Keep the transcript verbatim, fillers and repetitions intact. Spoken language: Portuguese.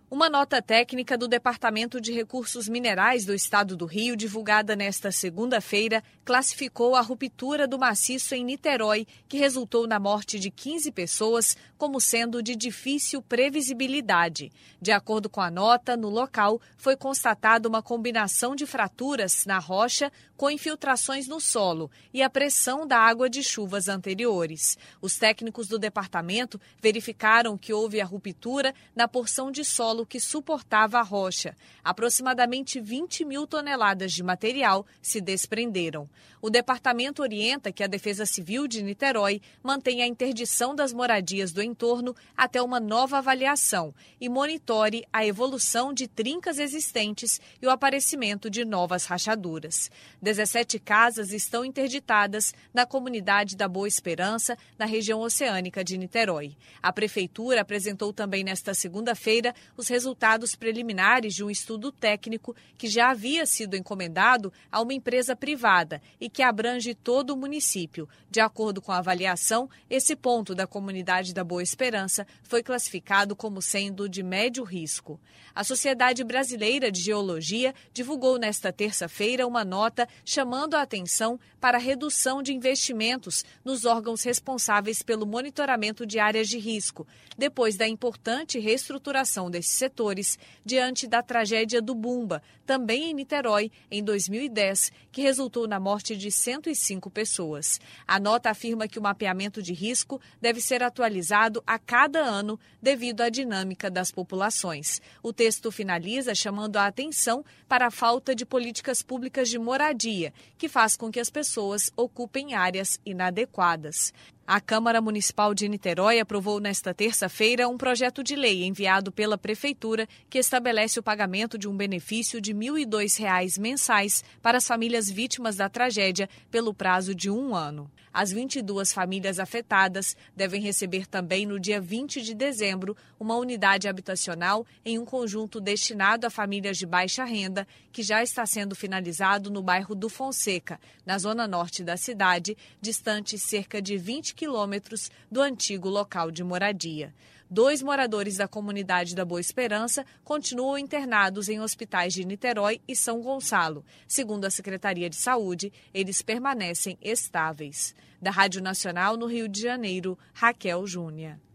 Uma nota técnica do Departamento de Recursos Minerais do Estado do Rio, divulgada nesta segunda-feira, classificou a ruptura do maciço em Niterói, que resultou na morte de quinze pessoas, como sendo de difícil previsibilidade. De acordo com a nota, no local foi constatada uma combinação de fraturas na rocha com infiltrações no solo e a pressão da água de chuvas anteriores. Os técnicos do departamento verificaram que houve a ruptura na porção de solo que suportava a rocha. Aproximadamente vinte mil toneladas de material se desprenderam. O departamento orienta que a Defesa Civil de Niterói mantenha a interdição das moradias do entorno até uma nova avaliação e monitore a evolução de trincas existentes e o aparecimento de novas rachaduras. dezessete casas estão interditadas na comunidade da Boa Esperança, na região oceânica de Niterói. A Prefeitura apresentou também nesta segunda-feira os resultados preliminares de um estudo técnico que já havia sido encomendado a uma empresa privada e que abrange todo o município. De acordo com a avaliação, esse ponto da comunidade da Boa Esperança foi classificado como sendo de médio risco. A Sociedade Brasileira de Geologia divulgou nesta terça-feira uma nota chamando a atenção para a redução de investimentos nos órgãos responsáveis pelo monitoramento de áreas de risco, depois da importante reestruturação desses setores diante da tragédia do Bumba, também em Niterói, em dois mil e dez, que resultou na morte de cento e cinco pessoas. A nota afirma que o mapeamento de risco deve ser atualizado a cada ano devido à dinâmica das populações. O texto finaliza chamando a atenção para a falta de políticas públicas de moradia, que faz com que as pessoas ocupem áreas inadequadas. A Câmara Municipal de Niterói aprovou nesta terça-feira um projeto de lei enviado pela Prefeitura que estabelece o pagamento de um benefício de mil e dois reais mensais para as famílias vítimas da tragédia pelo prazo de um ano. As vinte e duas famílias afetadas devem receber também no dia vinte de dezembro uma unidade habitacional em um conjunto destinado a famílias de baixa renda que já está sendo finalizado no bairro do Fonseca, na zona norte da cidade, distante cerca de vinte quilômetros do antigo local de moradia. Dois moradores da comunidade da Boa Esperança continuam internados em hospitais de Niterói e São Gonçalo. Segundo a Secretaria de Saúde, eles permanecem estáveis. Da Rádio Nacional no Rio de Janeiro, Raquel Júnior.